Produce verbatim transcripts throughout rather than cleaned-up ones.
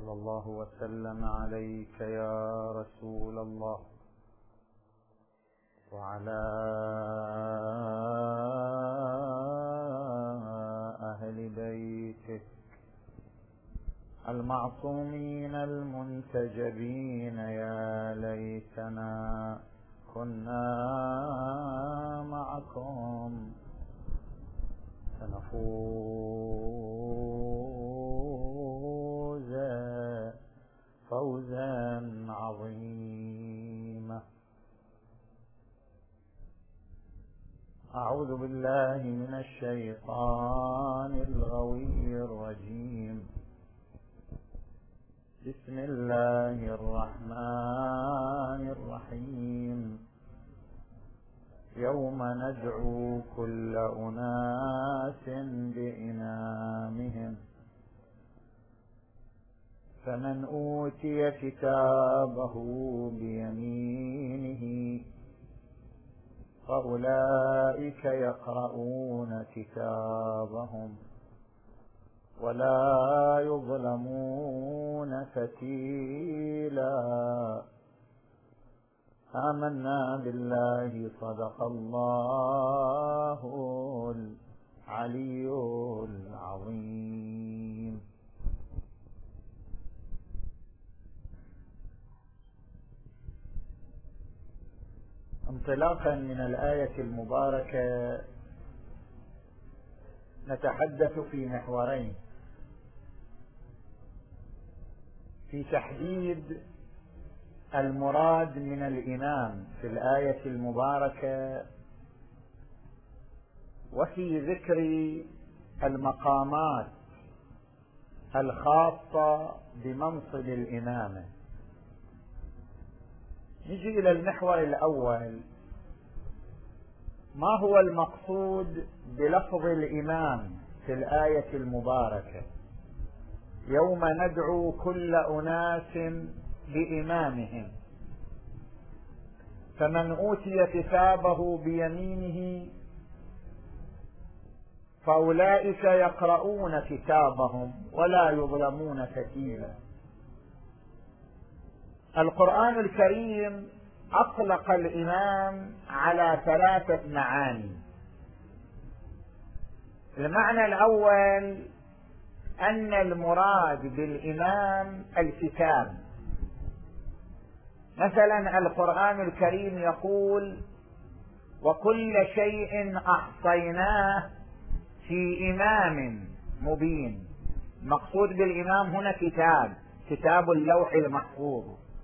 صلى الله وسلم عليك يا رسول الله وعلى أهل بيتك المعصومين المنتجبين. يا ليتنا كنا معكم فنفوز فوزا عظيما. أعوذ بالله من الشيطان الغوي الرجيم. بسم الله الرحمن الرحيم. يوم ندعو كل أناس بإمامهم فمن أوتي كتابه بيمينه فأولئك يقرؤون كتابهم ولا يظلمون فتيلا. آمنا بالله صدق الله العلي العظيم. انطلاقا من الآية المباركة نتحدث في محورين: في تحديد المراد من الإمام في الآية المباركة، وفي ذكر المقامات الخاصة بمنصب الإمامة. نجي إلى المحور الأول: ما هو المقصود بلفظ الإمام في الآية المباركة؟ يوم ندعو كل أناس بإمامهم فمن أوتي كتابه بيمينه فأولئك يقرؤون كتابهم ولا يظلمون فتيلا. القرآن الكريم أطلق الإمام على ثلاثة معاني. المعنى الأول أن المراد بالإمام الكتاب. مثلا القرآن الكريم يقول: وكل شيء أحصيناه في إمام مبين. المقصود بالإمام هنا كتاب كتاب اللوح المحفوظ.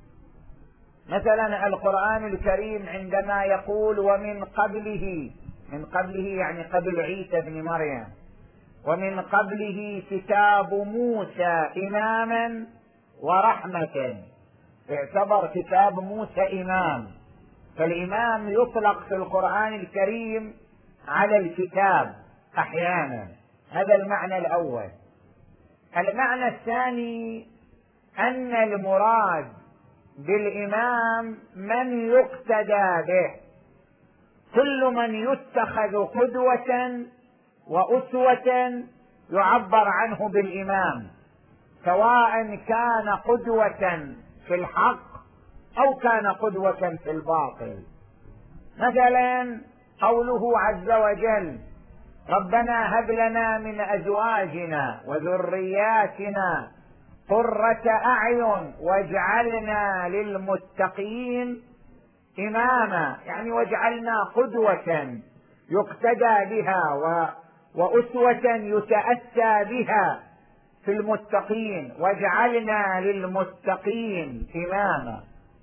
مثلا القرآن الكريم عندما يقول: ومن قبله، من قبله يعني قبل عيسى بن مريم، ومن قبله كتاب موسى إماما ورحمة، اعتبر كتاب موسى إمام. فالإمام يطلق في القرآن الكريم على الكتاب أحيانا. هذا المعنى الأول. المعنى الثاني أن المراد بالإمام من يقتدى به، كل من يتخذ قدوة وأسوة يعبر عنه بالإمام، سواء كان قدوة في الحق أو كان قدوة في الباطل. مثلا قوله عز وجل: ربنا هب لنا من أزواجنا وذرياتنا قرة أعين واجعلنا للمتقين إماما، يعني واجعلنا قدوة يقتدى بها وأسوة يتأتى بها في المتقين، واجعلنا للمتقين إماما.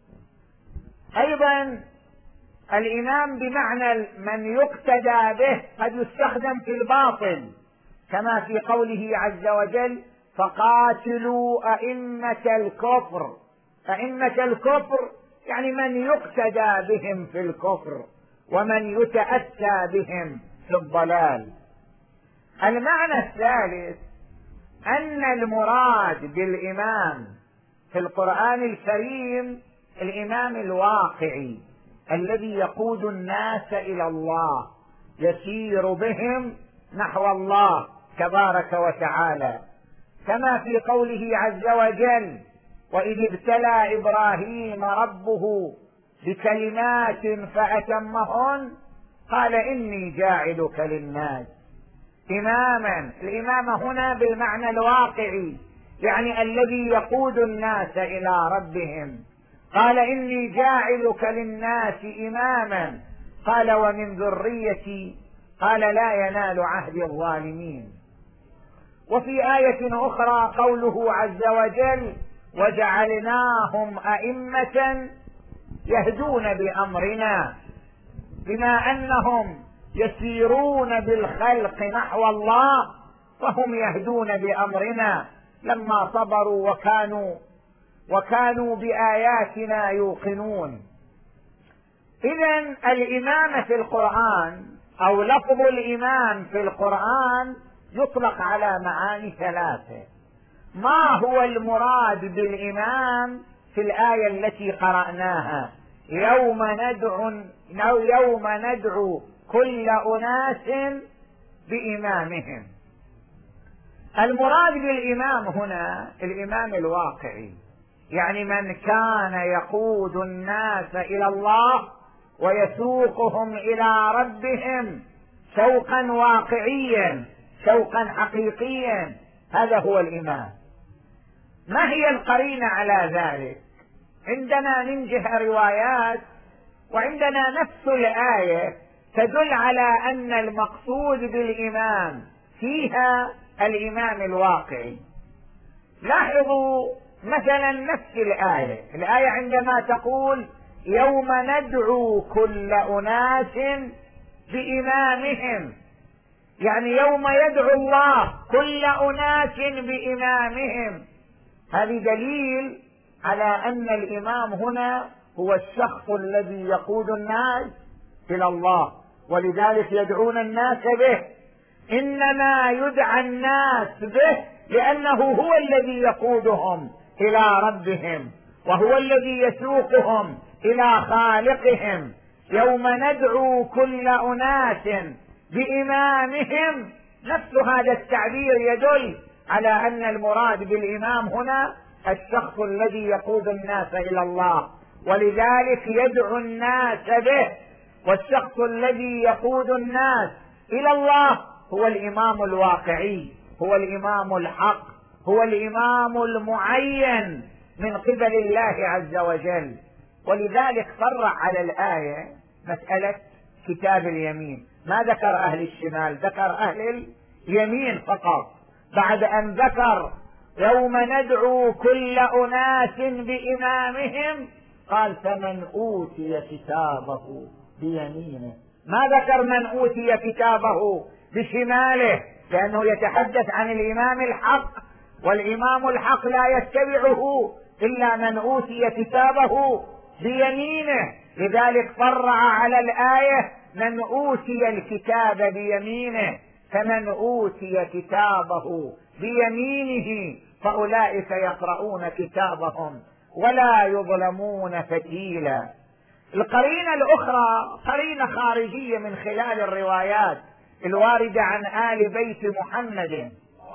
أيضا الإمام بمعنى من يقتدى به قد يستخدم في الباطل، كما في قوله عز وجل: فقاتلوا أئمة الكفر. أئمة الكفر يعني من يقتدى بهم في الكفر ومن يتأتى بهم في الضلال. المعنى الثالث أن المراد بالإمام في القرآن الكريم الإمام الواقعي الذي يقود الناس إلى الله، يسير بهم نحو الله تبارك وتعالى. كما في قوله عز وجل: وإذ ابتلى إبراهيم ربه بكلمات فأتمهن قال إني جاعلك للناس إماما. الإمامة هنا بالمعنى الواقعي، يعني الذي يقود الناس إلى ربهم. قال إني جاعلك للناس إماما، قال ومن ذريتي، قال لا ينال عهد الظالمين. وفي آية أخرى قوله عز وجل: وجعلناهم أئمة يهدون بأمرنا، بما أنهم يسيرون بالخلق نحو الله وهم يهدون بأمرنا لما صبروا وكانوا وكانوا بآياتنا يوقنون. إذن الإمامة في القرآن أو لفظ الإمام في القرآن يطلق على معاني ثلاثة. ما هو المراد بالإمام في الآية التي قرأناها: يوم ندعو يوم ندعو كل أناس بإمامهم؟ المراد بالإمام هنا الإمام الواقعي، يعني من كان يقود الناس إلى الله ويسوقهم إلى ربهم سوقا واقعيا، سوقا حقيقيا، هذا هو الإمام. ما هي القرينة على ذلك؟ عندنا من جهة روايات، وعندنا نفس الآية تدل على أن المقصود بالإمام فيها الإمام الواقعي. لاحظوا مثلا نفس الآية، الآية عندما تقول يوم ندعو كل أناس بإمامهم، يعني يوم يدعو الله كل أناس بإمامهم. هذه دليل على أن الإمام هنا هو الشخص الذي يقود الناس إلى الله، ولذلك يدعون الناس به. إنما يدعى الناس به لأنه هو الذي يقودهم إلى ربهم، وهو الذي يسوقهم إلى خالقهم. يوم ندعو كل أناس بإمامهم، نفس هذا التعبير يدل على أن المراد بالإمام هنا الشخص الذي يقود الناس إلى الله، ولذلك يدعو الناس به. والشخص الذي يقود الناس إلى الله هو الإمام الواقعي، هو الإمام الحق، هو الإمام المعين من قبل الله عز وجل. ولذلك فرع على الآية مسألة كتاب اليمين، ما ذكر أهل الشمال، ذكر أهل اليمين فقط، بعد أن ذكر يوم ندعو كل أناس بإمامهم قال فمن أوتي كتابه بيمينه. ما ذكر من أوتي كتابه بشماله، لأنه يتحدث عن الإمام الحق، والإمام الحق لا يتبعه إلا من أوتي كتابه بيمينه. لذلك فرع على الآية من أوتي الكتاب بيمينه، فمن أوتي كتابه بيمينه فأولئك يقرؤون كتابهم ولا يظلمون فتيلا. القرينة الأخرى قرينة خارجية من خلال الروايات الواردة عن آل بيت محمد.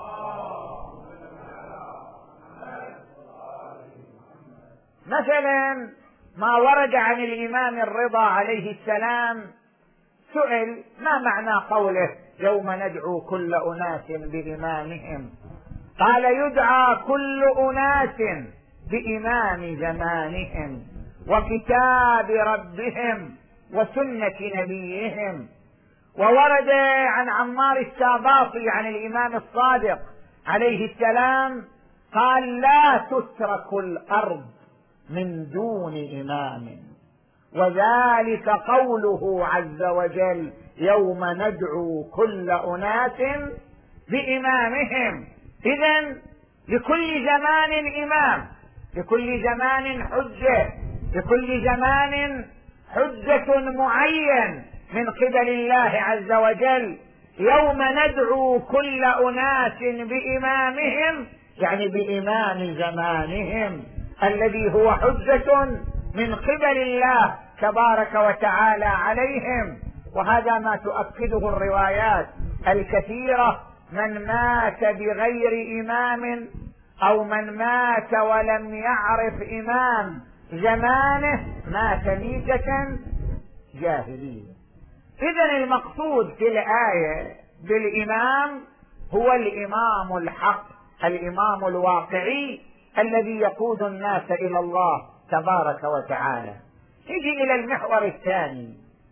مثلا ما ورد عن الإمام الرضا عليه السلام، سئل ما معنى قوله يوم ندعو كل أناس بإمامهم؟ قال يدعى كل أناس بإمام زمانهم وكتاب ربهم وسنة نبيهم. وورد عن عمار الساباطي عن الإمام الصادق عليه السلام قال لا تترك الأرض من دون إمام، وذلك قوله عز وجل يوم ندعو كل أناس بإمامهم. إذن لكل زمان إمام، لكل زمان حجة، لكل زمان حجة معين من قبل الله عز وجل. يوم ندعو كل أناس بإمامهم، يعني بإمام زمانهم الذي هو حجة من قبل الله تبارك وتعالى عليهم. وهذا ما تؤكده الروايات الكثيرة من مات بغير إمام أو من مات ولم يعرف إمام زمانه مات ميتة جاهلية. إذن المقصود في الآية بالإمام هو الإمام الحق، الإمام الواقعي الذي يقود الناس إلى الله تبارك وتعالى. نجي إلى المحور الثاني.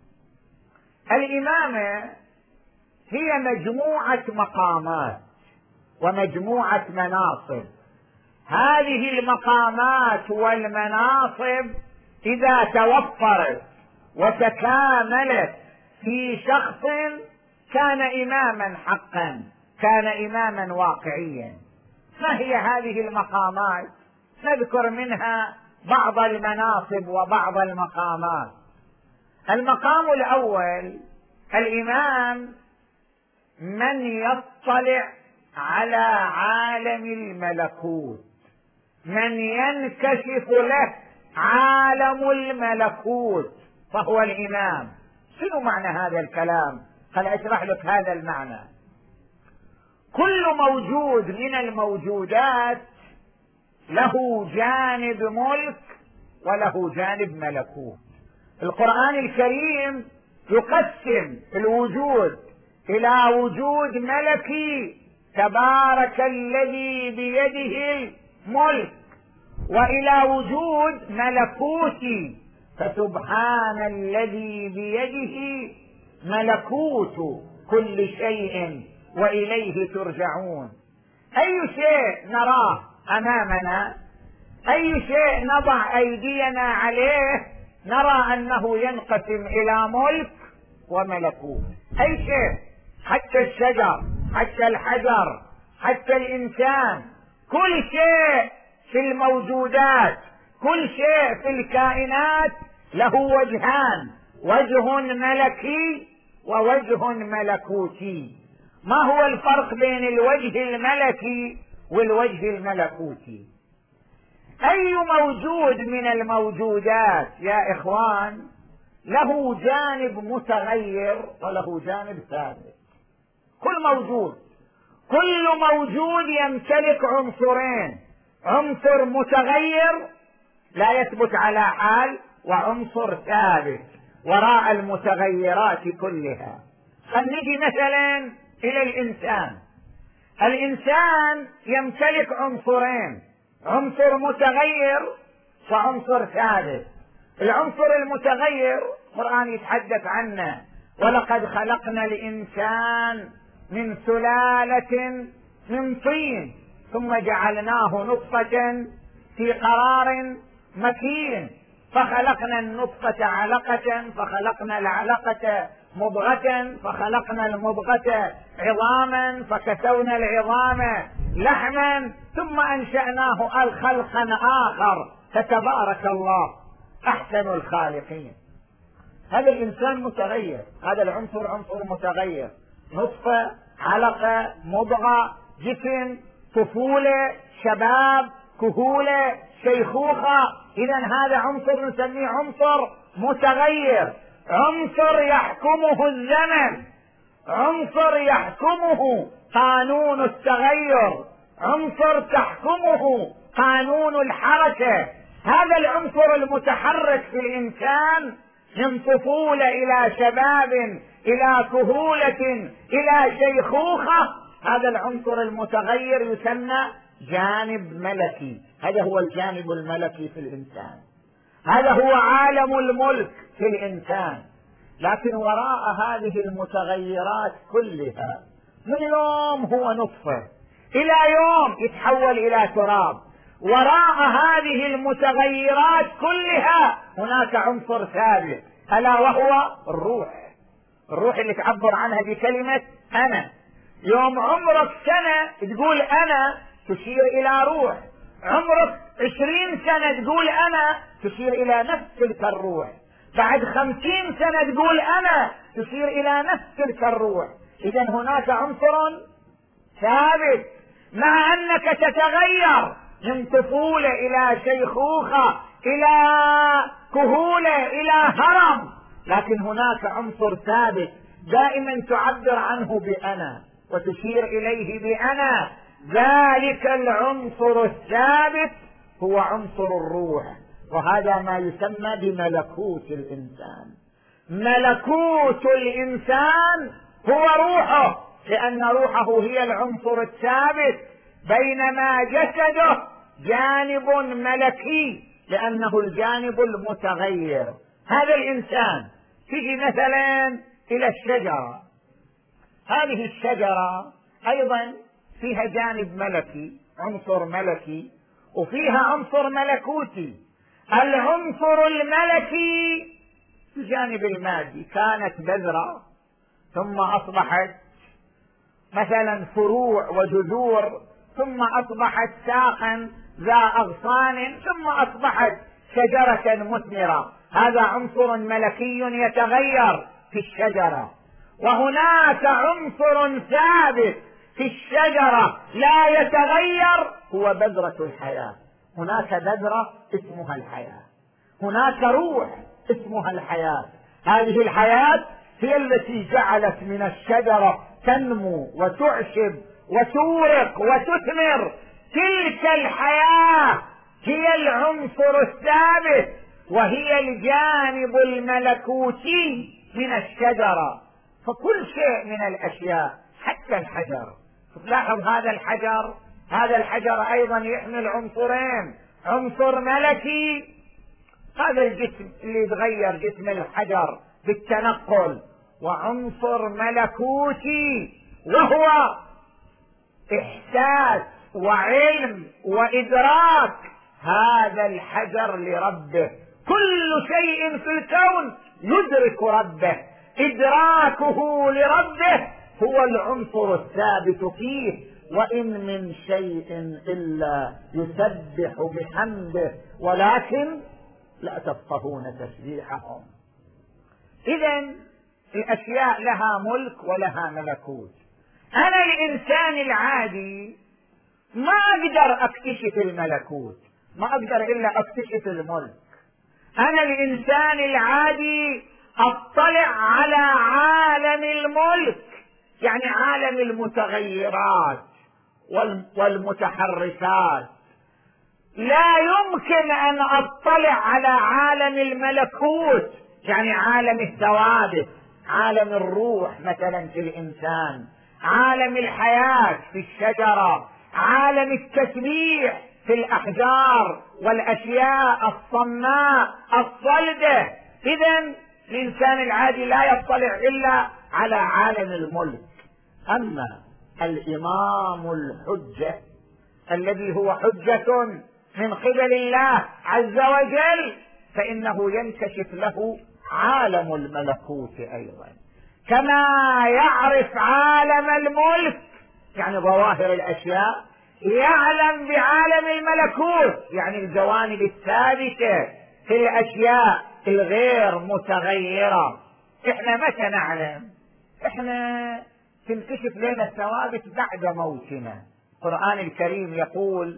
الإمامة هي مجموعة مقامات ومجموعة مناصب. هذه المقامات والمناصب إذا توفرت وتكاملت في شخص كان إماما حقا، كان إماما واقعيا. ما هي هذه المقامات؟ نذكر منها بعض المناصب وبعض المقامات. المقام الأول: الإمام من يطلع على عالم الملكوت، من ينكشف له عالم الملكوت فهو الإمام. شنو معنى هذا الكلام؟ خل أشرح لك هذا المعنى. كل موجود من الموجودات له جانب ملك وله جانب ملكوت. القرآن الكريم يقسم الوجود إلى وجود ملكي تبارك الذي بيده الملك، وإلى وجود ملكوتي فسبحان الذي بيده ملكوت كل شيء وإليه ترجعون. أي شيء نراه أمامنا، أي شيء نضع أيدينا عليه، نرى أنه ينقسم إلى ملك وملكوت. أي شيء، حتى الشجر، حتى الحجر، حتى الإنسان، كل شيء في الموجودات، كل شيء في الكائنات له وجهان: وجه ملكي ووجه ملكوتي. ما هو الفرق بين الوجه الملكي والوجه الملكوتي؟ أي موجود من الموجودات يا إخوان له جانب متغير وله جانب ثابت. كل موجود كل موجود يمتلك عنصرين: عنصر متغير لا يثبت على حال، وعنصر ثابت وراء المتغيرات كلها. خلينا مثلا إلى الإنسان. الإنسان يمتلك عنصرين: عنصر متغير وعنصر ثابت. العنصر المتغير القرآن يتحدث عنه: ولقد خلقنا الإنسان من سلالة من طين ثم جعلناه نطفة في قرار مكين فخلقنا النطفة علقة فخلقنا العلقة مضغة فخلقنا المضغة عظاما فكسونا العظام لحما ثم أنشأناه خلقا آخر فتبارك الله أحسن الخالقين. هذا الإنسان متغير، هذا العنصر عنصر متغير: نطفة، علقة، مضغة، جسم، طفولة، شباب، كهولة، شيخوخة. إذا هذا عنصر نسميه عنصر متغير. عنصر يحكمه الزمن، عنصر يحكمه قانون التغير، عنصر تحكمه قانون الحركة. هذا العنصر المتحرك في الإنسان من طفولة إلى شباب إلى كهولة إلى شيخوخة، هذا العنصر المتغير يسمى جانب ملكي. هذا هو الجانب الملكي في الإنسان، هذا هو عالم الملك في الإنسان. لكن وراء هذه المتغيرات كلها، من يوم هو نطفة إلى يوم يتحول إلى تراب، وراء هذه المتغيرات كلها هناك عنصر ثابت ألا وهو الروح. الروح اللي تعبر عنها بكلمة أنا. يوم عمرك سنة تقول أنا تشير إلى روح، عمرك عشرين سنة تقول أنا تشير إلى نفس تلك الروح، بعد خمسين سنة تقول أنا تشير إلى نفس تلك الروح. إذا هناك عنصر ثابت، مع أنك تتغير من طفولة إلى شيخوخة إلى كهولة إلى هرم، لكن هناك عنصر ثابت دائما تعبر عنه بأنا. وتشير إليه بأنا. ذلك العنصر الثابت هو عنصر الروح، وهذا ما يسمى بملكوت الإنسان. ملكوت الإنسان هو روحه، لأن روحه هي العنصر الثابت، بينما جسده جانب ملكي لأنه الجانب المتغير. هذا الإنسان تيجي مثلا إلى الشجرة، هذه الشجرة أيضا فيها جانب ملكي، عنصر ملكي، وفيها عنصر ملكوتي. العنصر الملكي الجانب المادي، كانت بذرة ثم أصبحت مثلا فروع وجذور، ثم أصبحت ساقا ذا أغصان، ثم أصبحت شجرة مثمرة. هذا عنصر ملكي يتغير في الشجرة. وهناك عنصر ثابت في الشجرة لا يتغير، هو بذرة الحياة. هناك بذرة اسمها الحياة، هناك روح اسمها الحياة. هذه الحياة هي التي جعلت من الشجرة تنمو وتعشب وتورق وتثمر. تلك الحياة هي العنصر الثابت، وهي الجانب الملكوتي من الشجرة. فكل شيء من الأشياء، حتى الحجر، تلاحظ هذا الحجر هذا الحجر أيضا يحمل عنصرين، عنصر ملكي، هذا الجسم اللي يتغير جسم الحجر بالتنقل، وعنصر ملكوتي وهو إحساس وعلم وإدراك هذا الحجر لربه. كل شيء في الكون يدرك ربه، إدراكه لربه هو العنصر الثابت فيه. وإن من شيء إلا يسبح بحمده ولكن لا تفقهون تسبيحهم. إذن الأشياء لها ملك ولها ملكوت. أنا الإنسان العادي ما أقدر أكتشف الملكوت، ما أقدر إلا أكتشف الملك. أنا الإنسان العادي أطلع على عالم الملك، يعني عالم المتغيرات والمتحركات. لا يمكن أن أطلع على عالم الملكوت، يعني عالم الثوابت، عالم الروح مثلا في الإنسان، عالم الحياة في الشجرة، عالم التسبيح في الأحجار والأشياء الصماء الصلدة. إذن الإنسان العادي لا يطلع إلا على عالم الملك. أما الإمام الحجة الذي هو حجة من قبل الله عز وجل، فإنه ينكشف له عالم الملكوت أيضا، كما يعرف عالم الملك يعني ظواهر الأشياء، يعلم بعالم الملكوت يعني الجوانب الثابتة في الأشياء الغير متغيرة. احنا متى نعلم؟ احنا تنكشف لنا الثوابت بعد موتنا. القرآن الكريم يقول: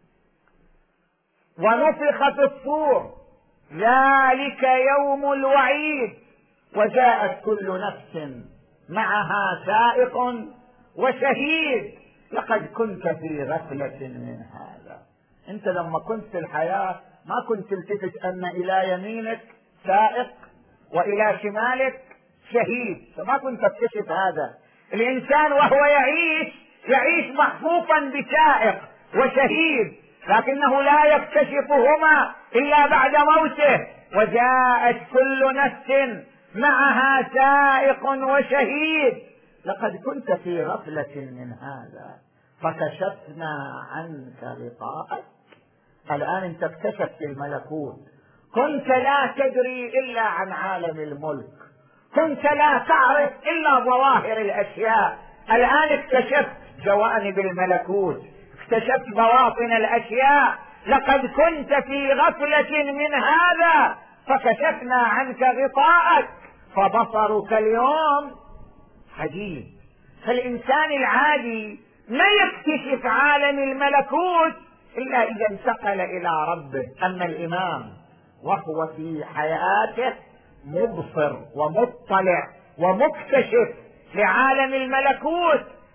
ونفخ في الصور ذلك يوم الوعيد وجاءت كل نفس معها سائق وشهيد لقد كنت في غفلة من هذا. انت لما كنت في الحياة ما كنت تلتفت ان الى يمينك سائق والى شمالك شهيد، فما كنت تكتشف هذا. الانسان وهو يعيش يعيش محفوفا بسائق وشهيد، لكنه لا يكتشفهما الا بعد موته. وجاءت كل نفس معها سائق وشهيد لقد كنت في غفلة من هذا فكشفنا عنك غطاءك. الآن انت اكتشفت الملكوت. كنت لا تدري إلا عن عالم الملك، كنت لا تعرف إلا ظواهر الأشياء. الآن اكتشفت جوانب الملكوت، اكتشفت بواطن الأشياء. لقد كنت في غفلة من هذا فكشفنا عنك غطاءك فبصرك اليوم حديد. فالإنسان العادي ما يكتشف عالم الملكوت إلا إذا انتقل إلى ربه. أما الإمام وهو في حياته مبصر ومطلع ومكتشف لعالم الملكوت،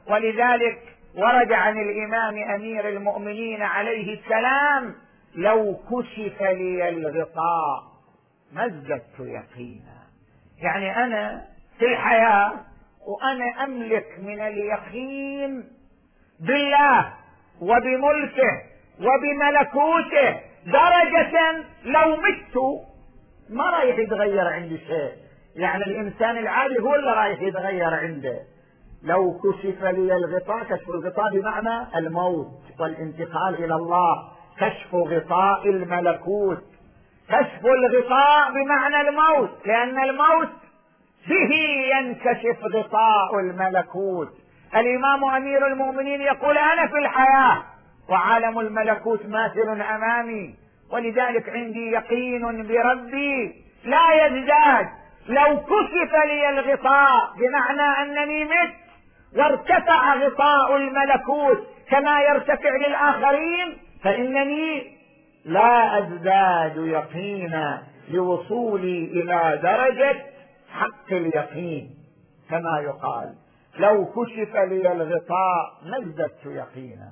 ولذلك ورد عن الإمام أمير المؤمنين عليه السلام: لو كشف لي الغطاء ما ازددت يقينا. يعني أنا في الحياة وأنا أملك من اليقين بالله وبملكه وبملكوته درجة لو مت ما رايح يتغير عندي شيء. يعني الإنسان العادي هو اللي رايح يتغير عنده. لو كشف لي الغطاء، كشف الغطاء بمعنى الموت والانتقال إلى الله، كشف غطاء الملكوت، كشف الغطاء بمعنى الموت، لأن الموت به ينكشف غطاء الملكوت. الإمام أمير المؤمنين يقول: أنا في الحياة وعالم الملكوت ماثل أمامي، ولذلك عندي يقين بربي لا يزداد. لو كشف لي الغطاء بمعنى أنني مت وارتفع غطاء الملكوت كما يرتفع للآخرين، فإنني لا أزداد يقينا لوصولي إلى درجة حق اليقين، كما يقال: لو كشف لي الغطاء ما ازددت يقينا.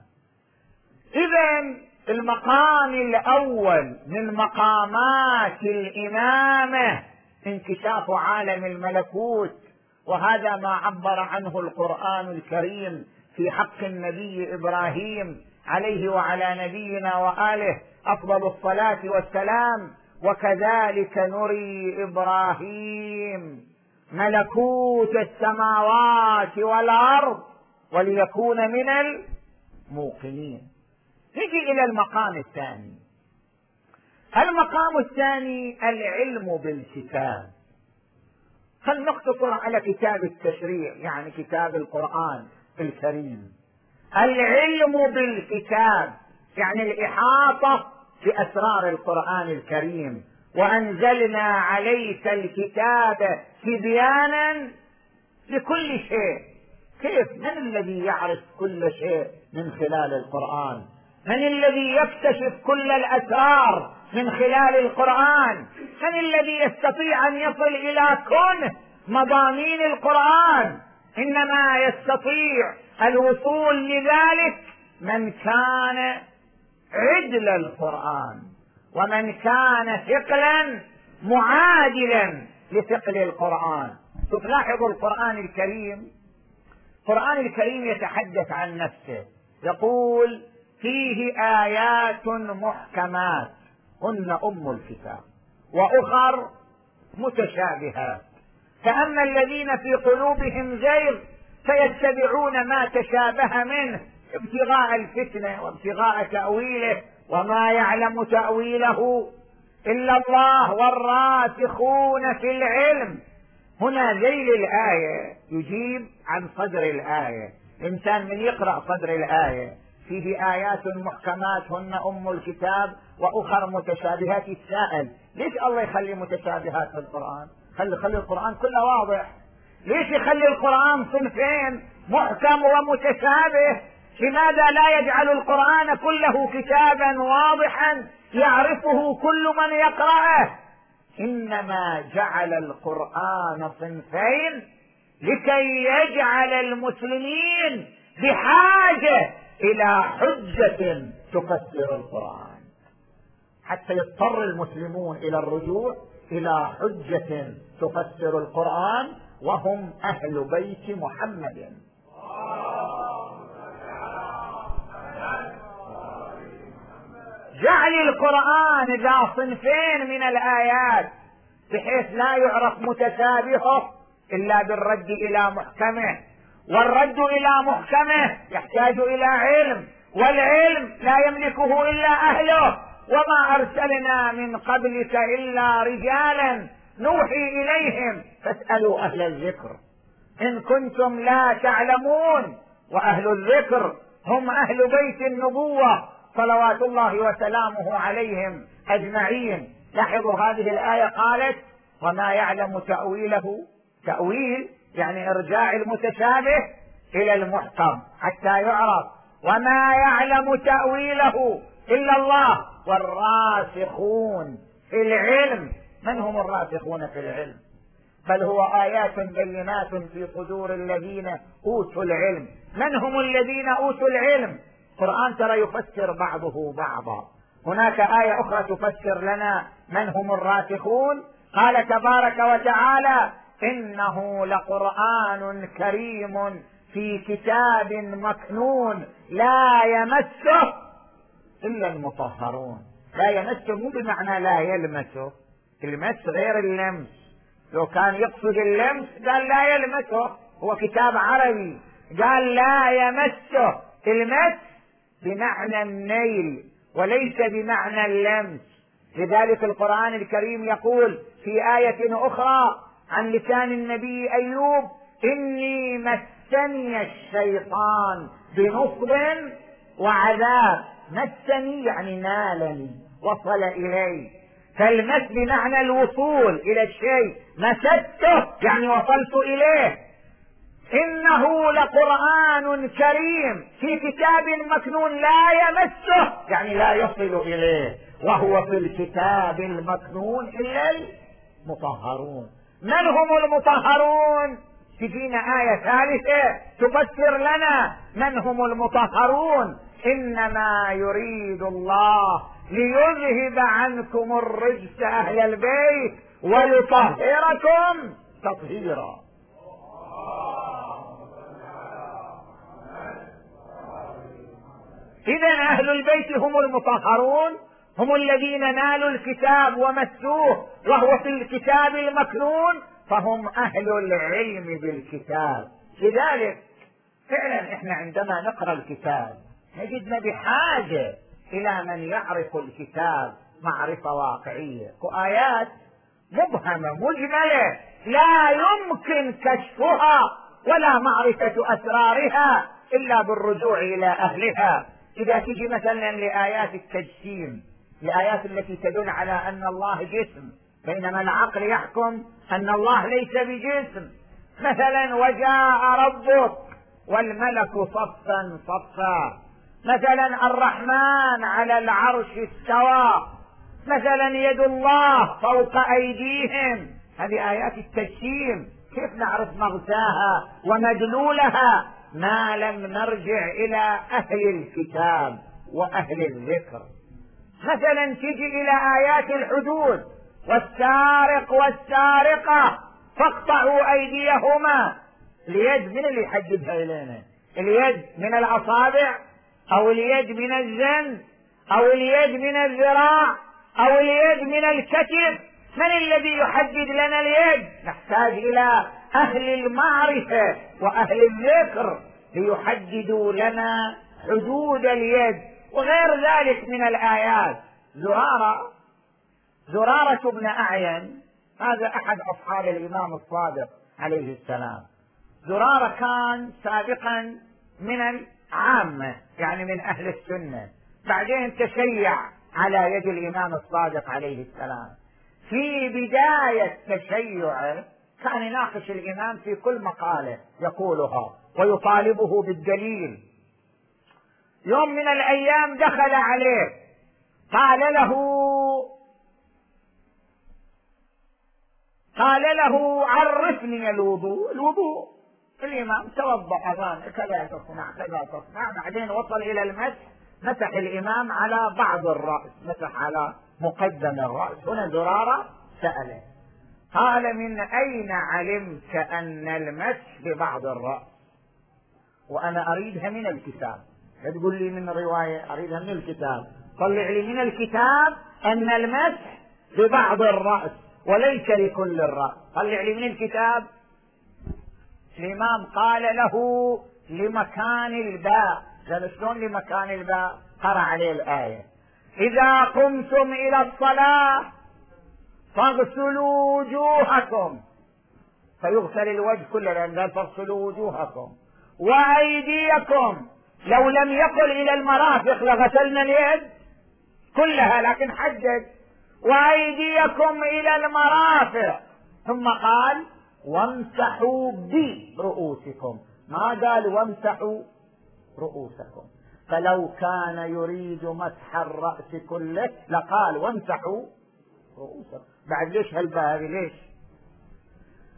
إذن المقام الأول من مقامات الإمامة انكشاف عالم الملكوت، وهذا ما عبر عنه القرآن الكريم في حق النبي إبراهيم عليه وعلى نبينا وآله أفضل الصلاة والسلام: وكذلك نري إبراهيم ملكوت السماوات والأرض وليكون من الموقنين. نجي إلى المقام الثاني. المقام الثاني العلم بالكتاب. فلنقتصر على كتاب التشريع، يعني كتاب القرآن الكريم. العلم بالكتاب يعني الإحاطة بأسرار القرآن الكريم. وأنزلنا عليك الكتاب تبيانا لكل شيء. كيف؟ من الذي يعرف كل شيء من خلال القرآن؟ من الذي يكتشف كل الأسرار من خلال القرآن؟ من الذي يستطيع أن يصل إلى كنه مضامين القرآن؟ إنما يستطيع الوصول لذلك من كان عدل القرآن، ومن كان ثقلا معادلا لثقل القرآن. تلاحظوا القرآن الكريم، القرآن الكريم يتحدث عن نفسه، يقول: فيه آيات محكمات هن أم الكتاب وأخر متشابهات، فأما الذين في قلوبهم زيغ فيتبعون ما تشابه منه ابتغاء الفتنة وابتغاء تأويله وما يعلم تأويله إلا الله والراسخون في العلم. هنا ذيل الآية يجيب عن صدر الآية. إنسان من يقرأ صدر الآية: فيه آيات محكمات هن أم الكتاب وأخر متشابهات، السائل: ليش الله يخلي متشابهات في القرآن؟ خلي خلي القرآن كله واضح. ليش يخلي القرآن صنفين، محكم ومتشابه؟ لماذا لا يجعل القرآن كله كتابا واضحا يعرفه كل من يقرأه؟ إنما جعل القرآن صنفين لكي يجعل المسلمين بحاجة إلى حجة تفسر القرآن، حتى يضطر المسلمون إلى الرجوع إلى حجة تفسر القرآن، وهم أهل بيت محمد. جعل القرآن ذا صنفين من الآيات بحيث لا يعرف متشابهه إلا بالرد إلى محكمه، والرد إلى محكمه يحتاج إلى علم، والعلم لا يملكه إلا أهله. وما أرسلنا من قبلك إلا رجالا نوحي إليهم فاسألوا أهل الذكر إن كنتم لا تعلمون. وأهل الذكر هم أهل بيت النبوة صلوات الله وسلامه عليهم أجمعين. لاحظوا هذه الآية قالت: وما يعلم تأويله. تأويل يعني إرجاع المتشابه إلى المحكم حتى يعرف. وما يعلم تأويله إلا الله والراسخون في العلم. من هم الراسخون في العلم؟ بل هو آيات بينات في صدور الذين أوتوا العلم. من هم الذين أوتوا العلم؟ القرآن ترى يفسر بعضه بعضا. هناك آية أخرى تفسر لنا من هم الراسخون. قال تبارك وتعالى: إنه لقرآن كريم في كتاب مكنون لا يمسه إلا المطهرون. لا يمسه مو بمعنى لا يلمسه، المس غير اللمس. لو كان يقصد اللمس قال لا يلمسه، هو كتاب عربي، قال لا يمسه. المس بمعنى النيل وليس بمعنى اللمس. لذلك القرآن الكريم يقول في آية أخرى عن لسان النبي أيوب: إني مسني الشيطان بنصب وعذاب. مسني يعني نالني، وصل إلي. فالمس بمعنى الوصول إلى الشيء، مسدته يعني وصلت إليه. إنه لقرآن كريم في كتاب مكنون لا يمسه يعني لا يصل إليه، وهو في الكتاب المكنون إلا المطهرون. من هم المطهرون؟ تجينا آية ثالثة تفسر لنا من هم المطهرون: إنما يريد الله ليذهب عنكم الرجس أهل البيت ويطهركم تطهيرا. إذن أهل البيت هم المطهرون، هم الذين نالوا الكتاب ومسوه وهو في الكتاب المكنون، فهم أهل العلم بالكتاب. لذلك فعلا احنا عندما نقرأ الكتاب نجدنا بحاجة إلى من يعرف الكتاب معرفة واقعية. وآيات مبهمة مجملة لا يمكن كشفها ولا معرفة أسرارها إلا بالرجوع إلى أهلها. إذا تجي مثلا لآيات التجسيم، الآيات التي تدل على أن الله جسم، بينما العقل يحكم أن الله ليس بجسم. مثلا: وجاء ربك والملك صفا صفا. مثلا: الرحمن على العرش استوى. مثلا: يد الله فوق أيديهم. هذه آيات التجسيم، كيف نعرف مغزاها ومدلولها ما لم نرجع إلى أهل الكتاب وأهل الذكر؟ مثلا تجي إلى آيات الحدود: والسارق والسارقة فاقطعوا أيديهما. اليد من اللي يحددها إلينا؟ اليد من الأصابع، أو اليد من الذنب، أو اليد من الذراع، أو اليد من الكتف؟ من الذي يحدد لنا اليد؟ نحتاج إلى أهل المعرفة وأهل الذكر ليحددوا لنا حدود اليد وغير ذلك من الآيات. زرارة زرارة بن أعين هذا أحد أصحاب الإمام الصادق عليه السلام. زرارة كان سابقا من العامة، يعني من أهل السنة، بعدين تشيع على يد الإمام الصادق عليه السلام. في بداية تشيعه كان يناقش الإمام في كل مقالة يقولها ويطالبه بالدليل. يوم من الأيام دخل عليه قال له قال له عرفني الوضوء. الوضوء الإمام توضأ أذان كذا تصنع كذا تصنع. بعدين وصل إلى المسح، مسح الإمام على بعض الرأس، مسح على مقدم الرأس. هنا زرارة سأله قال: من أين علمت أن المسح ببعض الرأس؟ وأنا أريدها من الكتاب. لا تقول لي من رواية، أريدها من الكتاب. طلع لي من الكتاب أن المسح ببعض الرأس وليس لكل الرأس. طلع لي من الكتاب. الإمام قال له: لمكان الباء. قال: شلون لمكان الباء؟ قرأ عليه الآية: إذا قمتم إلى الصلاة فاغسلوا وجوهكم. فيغسل الوجه كله، لأن قال فاغسلوا وجوهكم وأيديكم. لو لم يقل إلى المرافق لغسلنا اليد كلها، لكن حدد وأيديكم إلى المرافق. ثم قال: وامسحوا برؤوسكم، ما قال وامسحوا رؤوسكم. فلو كان يريد مسح الرأس كله لقال وامسحوا رؤوسكم. بعد ليش هالباء؟ ليش؟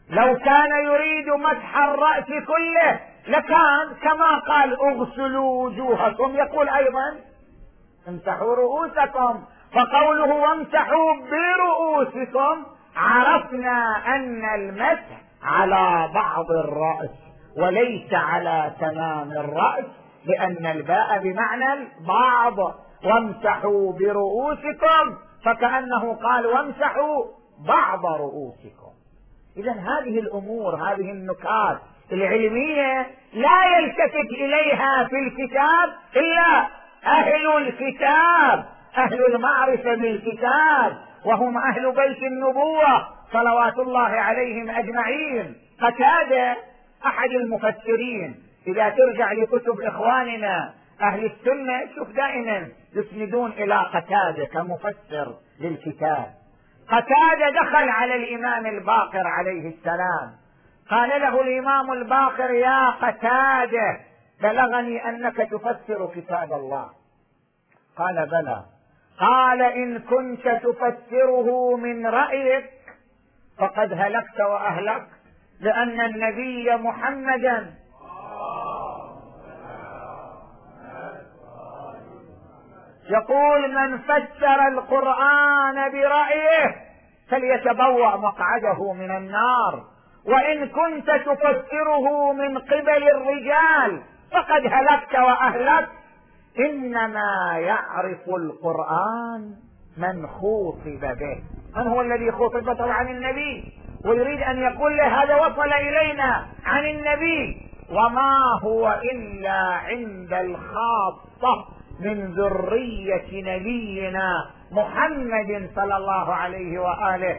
لو كان يريد مسح الرأس كله لكان كما قال اغسلوا وجوهكم يقول ايضا امسحوا رؤوسكم. فقوله وامسحوا برؤوسكم عرفنا ان المسح على بعض الرأس وليس على تمام الرأس، لان الباء بمعنى البعض. وامسحوا برؤوسكم فكأنه قال وامسحوا بعض رؤوسكم. اذا هذه الامور، هذه النكات العلمية لا يلتفت اليها في الكتاب الا اهل الكتاب، اهل المعرفة بالكتاب، وهم اهل بيت النبوة صلوات الله عليهم اجمعين. قتادة احد المفسرين، اذا ترجع لكتب اخواننا اهل السنة شوف دائما يسندون الى قتادة كمفسر للكتاب. قتادة دخل على الامام الباقر عليه السلام، قال له الامام الباقر يا قتادة بلغني انك تفسر كتاب الله. قال بلى. قال ان كنت تفسره من رأيك فقد هلكت واهلكت، لان النبي محمدا يقول من فسر القرآن برأيه فليتبوأ مقعده من النار، وإن كنت تفسره من قبل الرجال فقد هلكت وأهلكت. إنما يعرف القرآن من خوطب به. من هو الذي خوطب؟ طبعا النبي، ويريد أن يقول له هذا وصل إلينا عن النبي، وما هو إلا عند الخاصة من ذرية نبينا محمد صلى الله عليه وآله.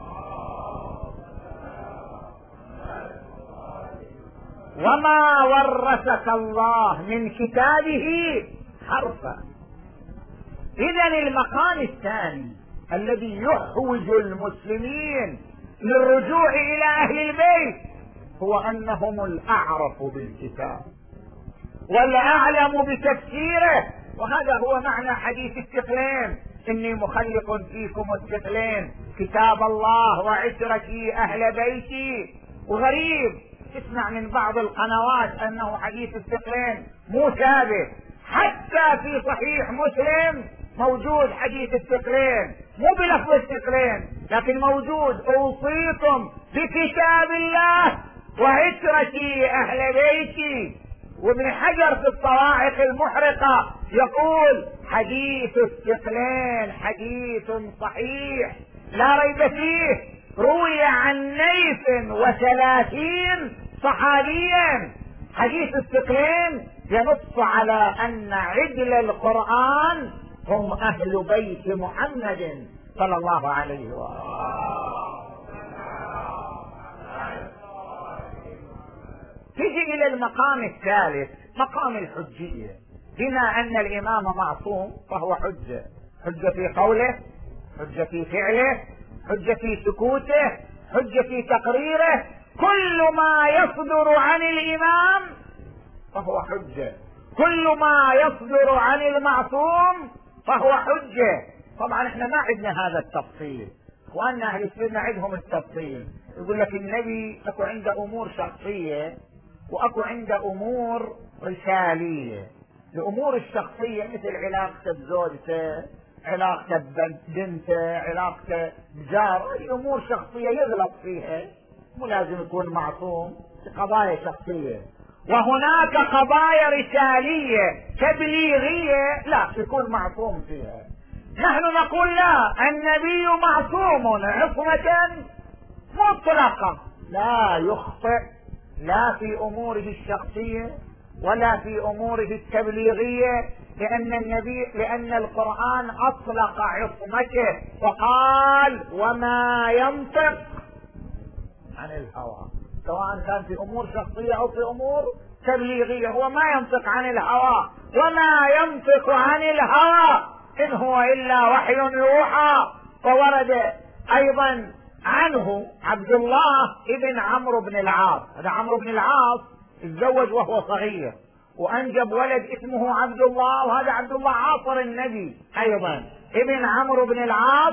وما ورثك الله من كتابه حرفا. إذن المقام الثاني الذي يحوج المسلمين للرجوع إلى أهل البيت هو أنهم الأعرف بالكتاب والأعلم بتفسيره. وهذا هو معنى حديث الثقلين، إني مخلق فيكم الثقلين كتاب الله وعترتي أهل بيتي. وغريب تسمع من بعض القنوات أنه حديث الثقلين مو ثابت، حتى في صحيح مسلم موجود حديث الثقلين، مو بلفظ الثقلين لكن موجود أوصيكم بكتاب الله وعترتي أهل بيتي. وابن حجر في الصواعق المحرقة يقول حديث الثقلين حديث صحيح لا ريب فيه، روي عن نيف وثلاثين صحابيا. حديث الثقلين ينص على أن عدل القرآن هم أهل بيت محمد صلى الله عليه وسلم. تجي إلى المقام الثالث مقام الحجية. بما أن الإمام معصوم فهو حجة، حجة في قوله، حجة في فعله، حجة في سكوته، حجة في تقريره. كل ما يصدر عن الإمام فهو حجة، كل ما يصدر عن المعصوم فهو حجة. طبعا احنا ما عندنا هذا التفصيل، وأن أهل السنة عندهم التفصيل. يقول لك النبي اكو عنده أمور شخصية واكو عنده امور رسالية. الامور الشخصية مثل علاقته بزوجته، علاقته ببنته، علاقته بجار، هذه امور شخصية يغلط فيها، مو لازم يكون معصوم في قضايا شخصية. وهناك قضايا رسالية تبليغية لا يكون معصوم فيها. نحن نقول لا، النبي معصوم عصمة مطلقة، لا يخطئ لا في اموره الشخصية ولا في اموره التبليغية، لان النبي لان القرآن اطلق عصمته وقال وما ينطق عن الهوى، سواء كان في امور شخصية او في امور تبليغية، هو ما ينطق عن الهوى. وما ينطق عن الهوى ان هو الا وحي يوحى. وورد ايضا عنه عبد الله ابن عمرو بن العاص. هذا عمرو بن العاص تزوج وهو صغير وانجب ولد اسمه عبد الله، وهذا عبد الله عاصر النبي ايضا ابن عمرو بن العاص.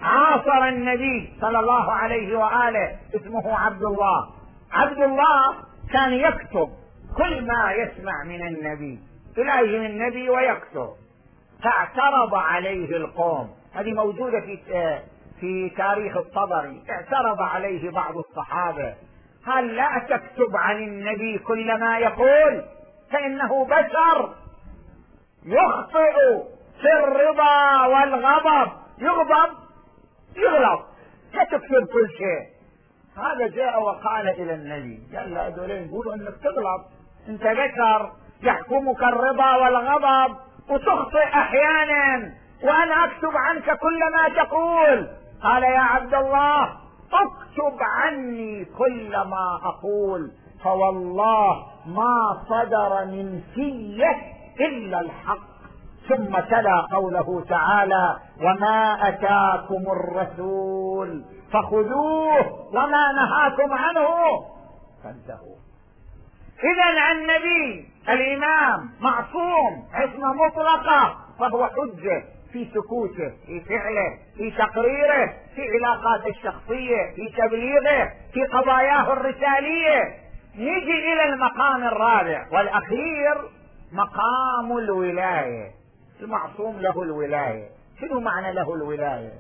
عاصر النبي صلى الله عليه وآله اسمه عبد الله. عبد الله كان يكتب كل ما يسمع من النبي، إليه من النبي ويكتب. فاعترض عليه القوم، هذه موجودة في في تاريخ الطبري. اعترض عليه بعض الصحابة، قال لا تكتب عن النبي كل ما يقول، فإنه بشر يخطئ في الرضا والغضب، يغضب يغلط، لا تكتب كل شيء. هذا جاء وقال إلى النبي، قال لا هذول يقولوا انك تغلط، انت بشر يحكمك الرضا والغضب وتخطئ احيانا، وانا اكتب عنك كل ما تقول. قال يا عبد الله اكتب عني كل ما اقول، فوالله ما صدر من في الا الحق. ثم تلا قوله تعالى وما اتاكم الرسول فخذوه وما نهاكم عنه فانتهوا. اذا عن النبي الامام معصوم عصمة مطلقة، فهو حجة في سكوته، في فعله، في تقريره، في علاقاته الشخصية، في تبليغه، في قضاياه الرسالية. نجي الى المقام الرابع والاخير، مقام الولاية. المعصوم له الولاية. شنو معنى له الولاية؟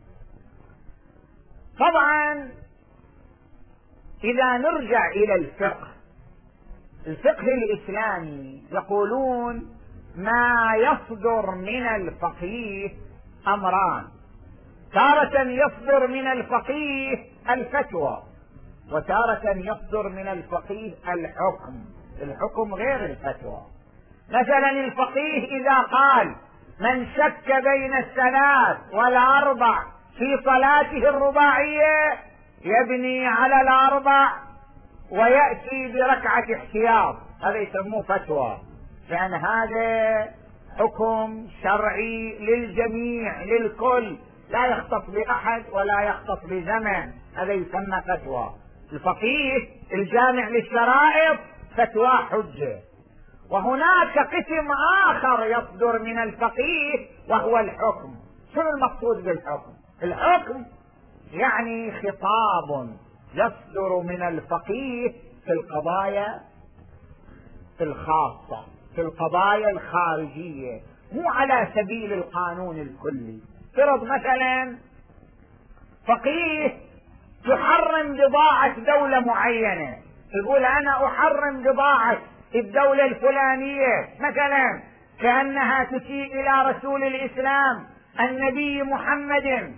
طبعا اذا نرجع الى الفقه، الفقه الاسلامي يقولون ما يصدر من الفقيه امران، تارة يصدر من الفقيه الفتوى، وتارة يصدر من الفقيه الحكم. الحكم غير الفتوى. مثلا الفقيه اذا قال من شك بين الثلاث والاربع في صلاته الرباعية يبني على الاربع ويأتي بركعة احتياط، هذا يسموه فتوى، لأن هذا حكم شرعي للجميع للكل، لا يختص بأحد ولا يختص بزمن، هذا يسمى فتوى. الفقيه الجامع للشرائط فتوى حجة. وهناك قسم آخر يصدر من الفقيه وهو الحكم. شنو المقصود بالحكم؟ الحكم يعني خطاب يصدر من الفقيه في القضايا الخاصة، في القضايا الخارجية، مو على سبيل القانون الكلي. فرض مثلا فقيه يحرم بضاعة دولة معينة، يقول أنا أحرم بضاعة الدولة الفلانية مثلا كأنها تسيء إلى رسول الإسلام النبي محمد.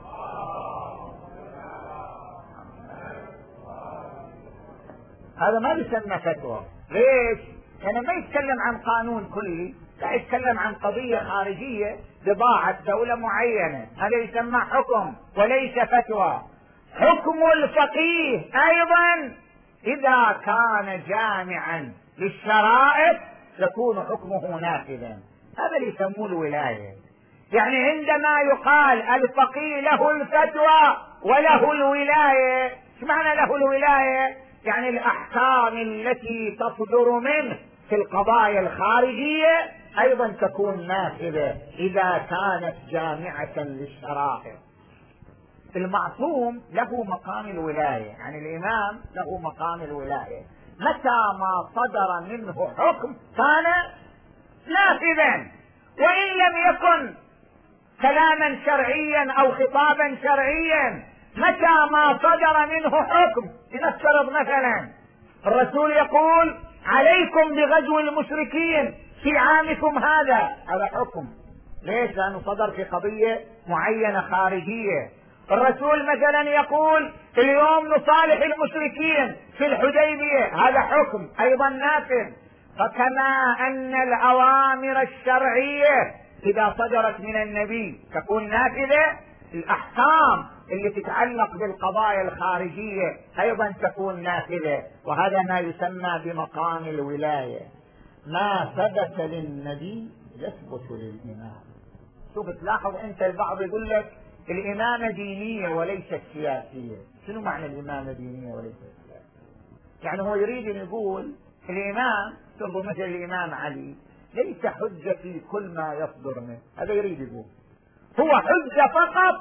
هذا ما يسمى فتوى. ليش؟ لأنه ما يتكلم عن قانون كلي، لا يتكلم عن قضية خارجية بضاعة دولة معينة، هذا يسمى حكم وليس فتوى. حكم الفقيه أيضا إذا كان جامعا للشرائط يكون حكمه نافذا، هذا اللي يسموه الولاية. يعني عندما يقال الفقيه له الفتوى وله الولاية، ايش معنى له الولاية؟ يعني الأحكام التي تصدر منه في القضايا الخارجية أيضا تكون نافذة إذا كانت جامعة للشرائط. المعصوم له مقام الولاية، يعني الإمام له مقام الولاية. متى ما صدر منه حكم كان نافذا، وإن لم يكن كلاما شرعيا أو خطابا شرعيا. متى ما صدر منه حكم، لنفترض مثلا الرسول يقول عليكم بغزو المشركين في عامكم هذا، هذا حكم. ليش؟ لأنه صدر في قضية معينة خارجية. الرسول مثلا يقول اليوم نصالح المشركين في الحديبية، هذا حكم أيضا نافذ. فكما أن الأوامر الشرعية إذا صدرت من النبي تكون نافذة، الأحكام اللي تتعلق بالقضايا الخارجية أيضا تكون نافذة، وهذا ما يسمى بمقام الولاية. ما ثبت للنبي يثبت للإمام. شوف تلاحظ أنت البعض يقول لك الإمامة دينية وليست سياسية. شنو معنى الإمامة دينية وليست سياسية؟ يعني هو يريد أن يقول الإمام تنظر مثل الإمام علي ليس حجة في كل ما يصدر منه، هذا يريد يقول هو حجة فقط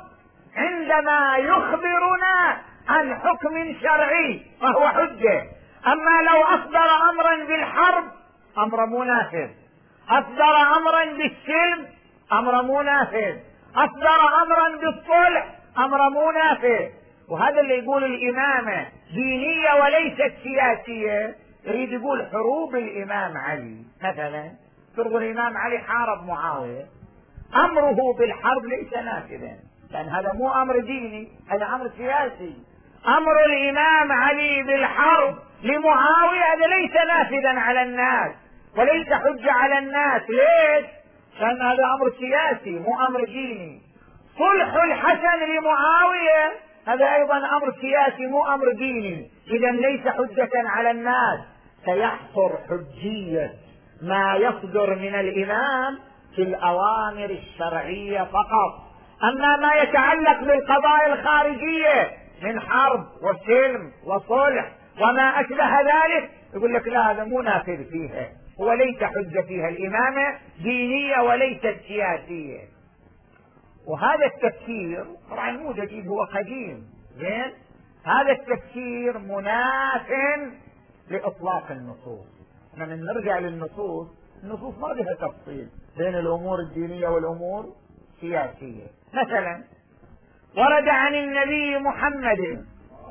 عندما يخبرنا عن حكم شرعي فهو حجة. أما لو أصدر أمرا بالحرب أمر منافذ، أصدر أمرا بالسلم أمر منافذ، أصدر أمرا بالصلح أمر منافذ. وهذا اللي يقول الإمامة دينية وليست سياسية، يريد يقول حروب الإمام علي مثلا، فرض الإمام علي حارب معاوية، أمره بالحرب ليس نافذا، لأن هذا مو أمر ديني، هذا أمر سياسي. أمر الإمام علي بالحرب لمعاوية هذا ليس نافذا على الناس وليس حجة على الناس. ليش؟ لأن هذا أمر سياسي مو أمر ديني. صلح الحسن لمعاوية هذا أيضا أمر سياسي مو أمر ديني، إذا ليس حجة على الناس. سيحصر حجية ما يصدر من الإمام في الأوامر الشرعية فقط. أما ما يتعلق بالقضايا الخارجية من حرب وسلم وصلح وما أشبه ذلك يقول لك لا، هذا مو نافذ فيها، هو ليس حجة فيها، الإمامة دينية وليست سياسية. وهذا التفسير طبعا مو جديد، هو قديم، زين؟ هذا التفسير مناف لإطلاق النصوص. لما نرجع للنصوص، النصوص ما بها تفصيل بين الأمور الدينية والأمور السياسية. مثلا ورد عن النبي محمد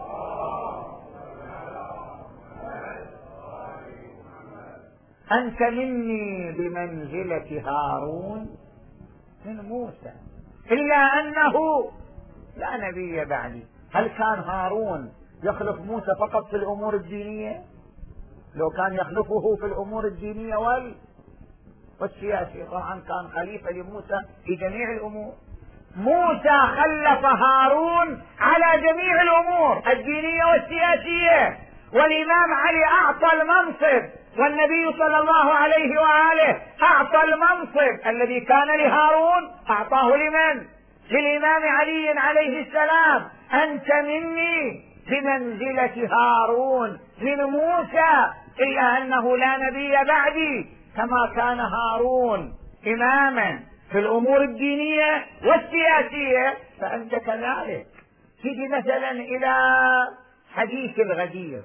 أنت مني بمنزلة هارون من موسى، إلا أنه لا نبي بعدي. هل كان هارون يخلف موسى فقط في الأمور الدينية؟ لو كان يخلفه في الأمور الدينية وال... والسياسية طبعا كان خليفة لموسى في جميع الأمور. موسى خلف هارون على جميع الأمور الدينية والسياسية، والإمام علي أعطى المنصب، والنبي صلى الله عليه وآله أعطى المنصب الذي كان لهارون أعطاه لمن؟ للإمام علي عليه السلام. أنت مني بمنزلة هارون من موسى، إلا أنه لا نبي بعدي، كما كان هارون إماما في الأمور الدينية والسياسية فأنت كذلك. تيجي مثلا إلى حديث الغدير،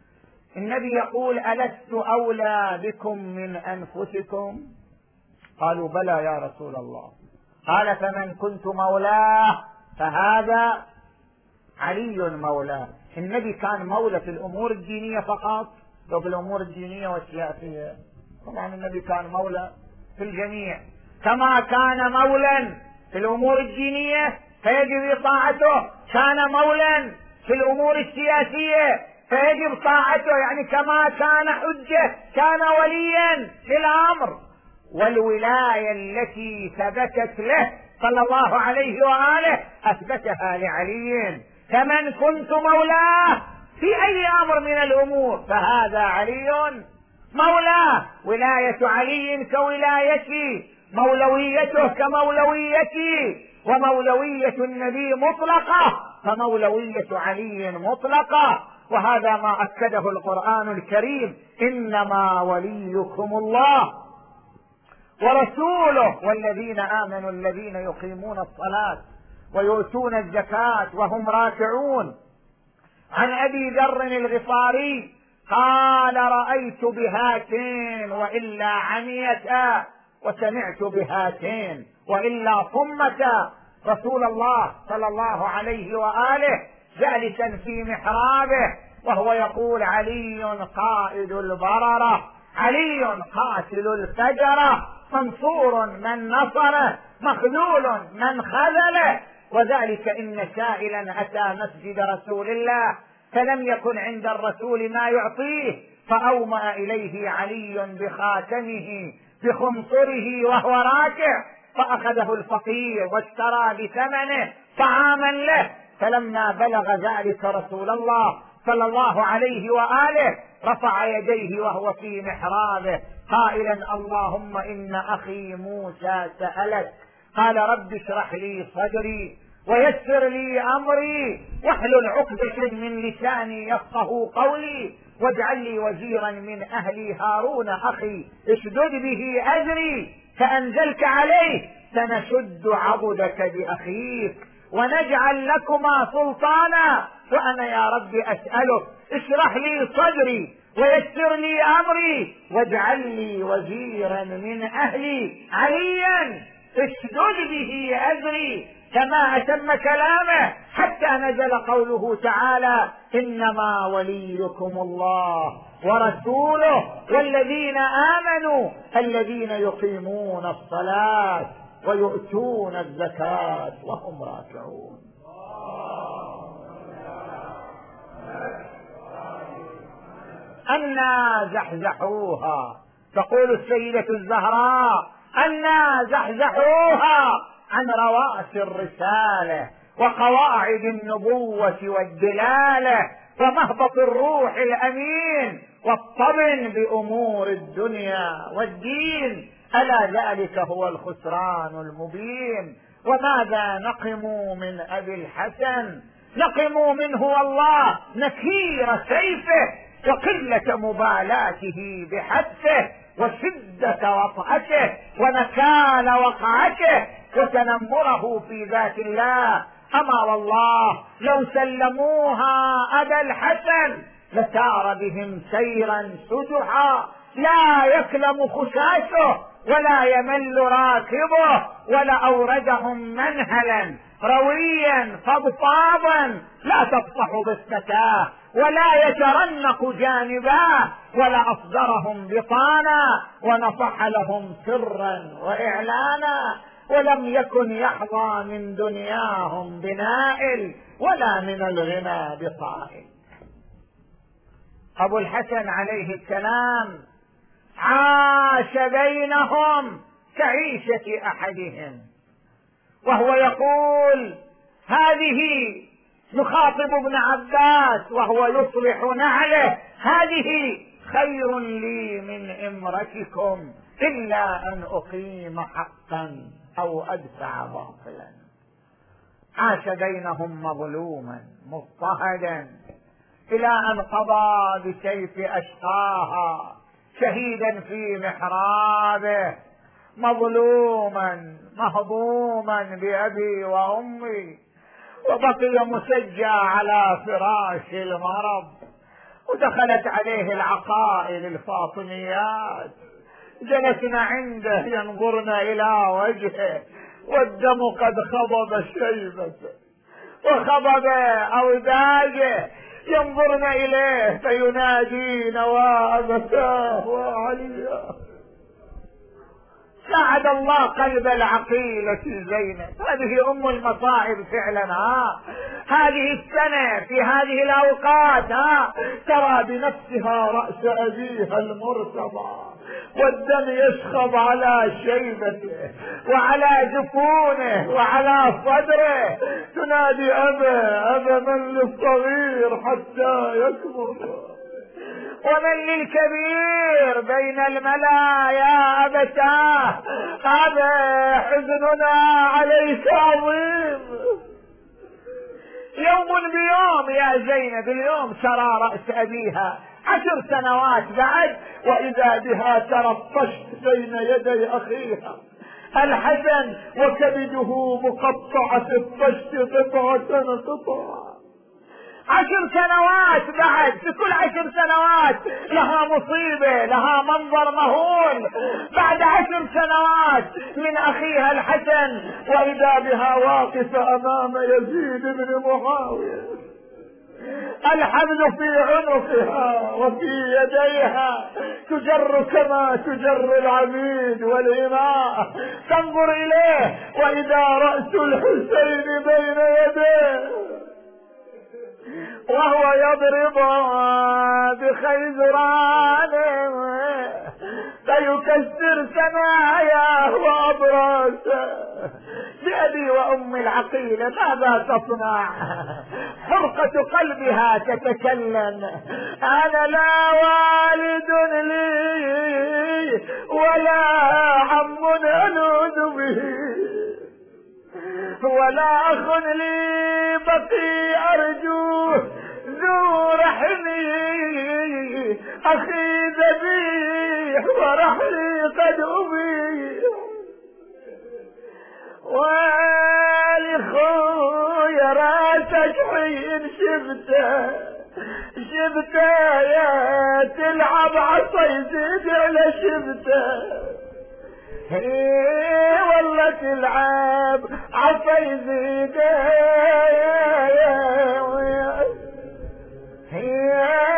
النبي يقول ألست أولى بكم من أنفسكم؟ قالوا بلى يا رسول الله. قال فمن كنت مولاه فهذا علي مولاه. النبي كان مولى في الأمور الدينية فقط لو في الأمور الدينية والسياسية؟ طبعا النبي كان مولى في الجميع، كما كان مولا في الأمور الدينية فيجب طاعته، كان مولا في الأمور السياسية فيجب طاعته، يعني كما كان حجة كان وليا في الأمر. والولاية التي ثبتت له صلى الله عليه وآله أثبتها لعلي. فمن كنت مولاه في أي أمر من الأمور فهذا علي مولاه. ولاية علي كولايتي، مولويته كمولويتي، ومولوية النبي مطلقة فمولوية علي مطلقة. وهذا ما أكده القرآن الكريم: إنما وليكم الله ورسوله والذين آمنوا الذين يقيمون الصلاة ويؤتون الزكاة وهم راكعون. عن أبي ذر الغفاري قال: رأيت بهاتين وإلا عميتا، وسمعت بهاتين وإلا صمتا رسول الله صلى الله عليه وآله جالسا في محرابه وهو يقول: علي قائد البررة، علي قاتل الفجرة، منصور من نصره، مخذول من خذله. وذلك إن سائلا أتى مسجد رسول الله فلم يكن عند الرسول ما يعطيه، فأومأ إليه علي بخاتمه بخنصره وهو راكع، فأخذه الفقير واشترى بثمنه طعاما له. فلما بلغ ذلك رسول الله صلى الله عليه وآله رفع يديه وهو في محرابه قائلا: اللهم إن أخي موسى سألك. قال: رب اشرح لي صدري ويسر لي أمري واحلل عقدة من لساني يفقه قولي واجعل لي وزيرا من أهلي هارون أخي اشدد به أزري فأنزلت عليه سنشد عضدك بأخيك ونجعل لكما سلطانا. وأنا يا رب أسألك اشرح لي صدري ويسر لي أمري واجعل لي وزيرا من أهلي عليا اشدد به أزري، كما أتم كلامه حتى نزل قوله تعالى إنما وليكم الله ورسوله والذين آمنوا الذين يقيمون الصلاة ويؤتون الزكاة وهم راكعون. أنا زحزحوها، تقول السيدة الزهراء أنا زحزحوها عن رواسي الرسالة وقواعد النبوة والدلالة ومهبط الروح الأمين والطمن بأمور الدنيا والدين، ألا ذلك هو الخسران المبين. وماذا نقموا من أبي الحسن؟ نقموا منه والله نكير سيفه وقلة مبالاته بحثه وشدة وطأته ونكال وقعته وتنمره في ذات الله. أما والله لو سلموها أبا الحسن لسار بهم سيرا سجحا لا يكلم خشاشه ولا يمل راكبه، ولأوردهم منهلا رويا فضفاضا لا تفصح بسمتاه ولا يترنق جانباه، ولأصدرهم بطانا ونصح لهم سرا وإعلانا، ولم يكن يحظى من دنياهم بنائل ولا من الغنى بطائل. أبو الحسن عليه السلام عاش بينهم كعيشة أحدهم، وهو يقول هذه يخاطب ابن عباس وهو يصلح نعله هذه خير لي من امرتكم إلا أن أقيم حقا أو أدفع باطلا. عاش بينهم مظلوما مضطهدا إلى أن قضى بسيف أشقاها شهيدا في محرابه، مظلوما مهضوما بأبي وأمي، وبقي مسجى على فراش المرض. ودخلت عليه العقائل الفاطميات، جلسنا عنده ينظرن إلى وجهه والدم قد خضب شيبته وخضب أوداجه، ينظرن إليه فينادين وأبتاه وعليا. ساعد الله قلب العقيلة زينب، هذه أم المصائب فعلا. ها هذه السنة في هذه الأوقات ها ترى بنفسها رأس أبيها المرتضى والدم يشخب على شيبته وعلى جفونه وعلى صدره، تنادي أبا أبا من للصغير حتى يكبر ومن للكبير بين الملا يا أبتاه، أبا حزننا عليك عظيم. يوم بيوم يا زينب، اليوم سرى رأس أبيها عشر سنوات بعد، وإذا بها ترطشت بين يدي أخيها الحسن وكبده مقطعة الطشت قطعة قطعة. عشر سنوات بعد، في كل عشر سنوات لها مصيبة لها منظر مهول. بعد عشر سنوات من أخيها الحسن وإذا بها واقفة أمام يزيد بن معاوية، الحبل في عنقها وفي يديها تجر كما تجر العبيد والإماء، تنظر إليه وإذا رأس الحسين بين يديه وهو يضرب بخيزرانه فيكسر ثناياه وأبراسه. بأبي وأم العقيلة ماذا تصنع؟ حرقة قلبها تتكلم، أنا لا والد لي ولا عم ألوذ به ولا أخ لي بقي أرجوه ذو رحمي، أخي ذبيح ورحلي قد أبيح ولخوف راسك حين شفته شفته يا تلعب عصا يزيد على شفته هي والله تلعب عصا يزيد هي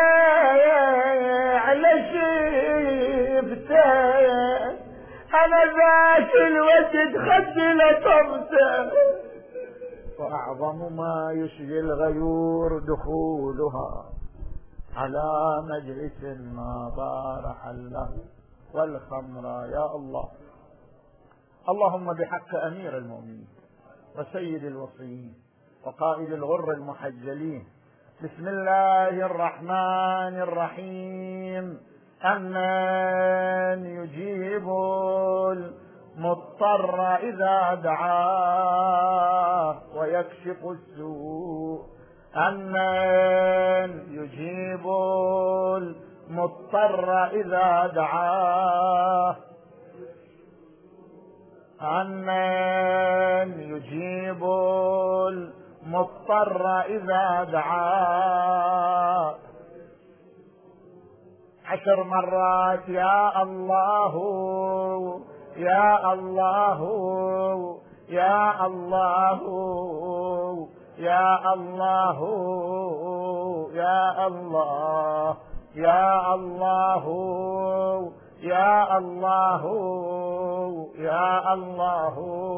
على شفته انا ذاك الوقت خدي لطمته واعظم ما يشغي الغيور دخولها على مجلس ما بارح الله والخمر. يا الله اللهم بحق امير المؤمنين وسيد الوصيين وقائد الغر المحجلين بسم الله الرحمن الرحيم أمن يجيب المضطر إذا دعاه ويكشف السوء أمن يجيب المضطر إذا دعاه أمن يجيب المضطر إذا دعاه عشر مرات يا الله يا الله يا الله يا الله يا الله يا الله يا الله يا الله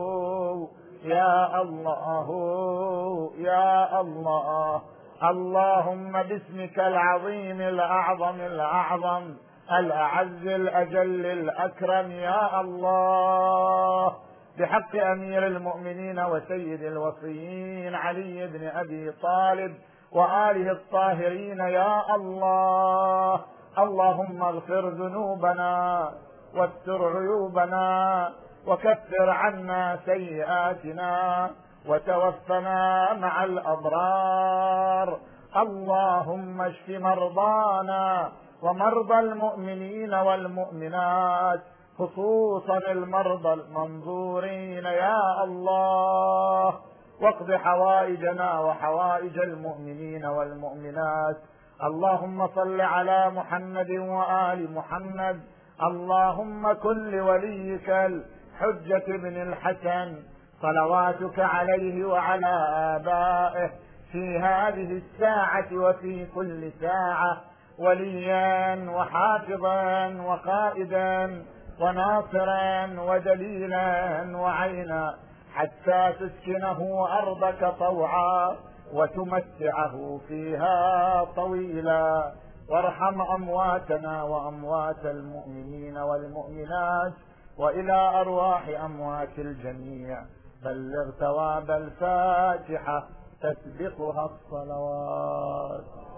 يا الله يا الله. اللهم باسمك العظيم الأعظم الأعظم الأعز الأجل الأكرم يا الله بحق أمير المؤمنين وسيد الوصيين علي بن أبي طالب وآله الطاهرين يا الله. اللهم اغفر ذنوبنا واستر عيوبنا وكفر عنا سيئاتنا وتوفنا مع الأبرار. اللهم اشف مرضانا ومرضى المؤمنين والمؤمنات خصوصا المرضى المنظورين يا الله واقض حوائجنا وحوائج المؤمنين والمؤمنات. اللهم صل على محمد وآل محمد. اللهم كن لوليك الحجة بن الحسن صلواتك عليه وعلى آبائه في هذه الساعة وفي كل ساعة وليا وحافظا وقائدا وناصرا ودليلا وعينا حتى تسكنه أرضك طوعا وتمتعه فيها طويلا. وارحم أمواتنا وأموات المؤمنين والمؤمنات وإلى أرواح أموات الجميع بلغ ثواب الفاتحة تسبقها الصلوات.